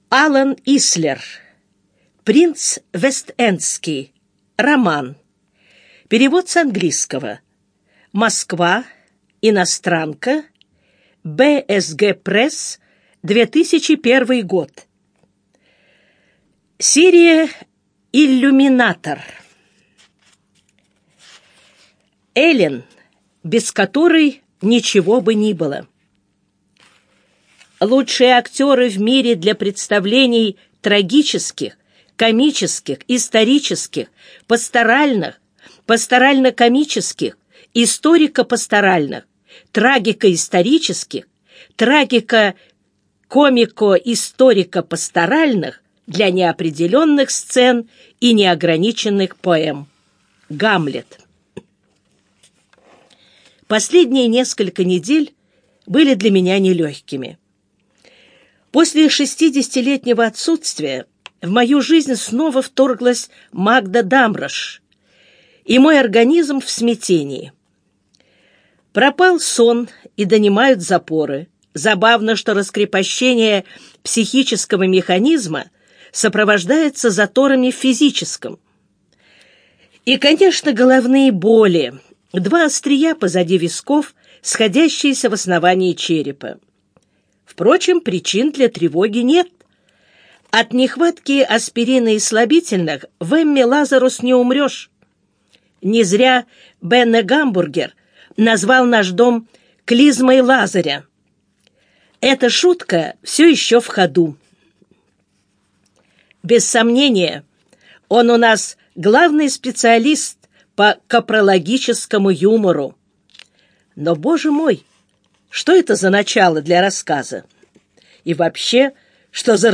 Алан Ислер. «Принц Вест-Эндский». Роман. Перевод с английского. Москва. Иностранка. БСГ Пресс. 2001 год. Серия «Иллюминатор». Эллен, без которой ничего бы ни было. Лучшие актеры в мире для представлений трагических, комических, исторических, пасторальных, пасторально-комических, историко-пасторальных, трагико-исторических, трагико-комико-историко-пасторальных для неопределенных сцен и неограниченных поэм. Гамлет. Последние несколько недель были для меня нелегкими. После 60-летнего отсутствия в мою жизнь снова вторглась Магда Дамрош, и мой организм в смятении. Пропал сон и донимают запоры. Забавно, что раскрепощение психического механизма сопровождается заторами в физическом. И, конечно, головные боли, 2 острия позади висков, сходящиеся в основании черепа. Впрочем, причин для тревоги нет. От нехватки аспирина и слабительных в Эмме Лазарус не умрешь. Не зря Бенне Гамбургер назвал наш дом клизмой Лазаря. Эта шутка все еще в ходу. Без сомнения, он у нас главный специалист по капрологическому юмору. Но, боже мой, что это за начало для рассказа? И вообще, что за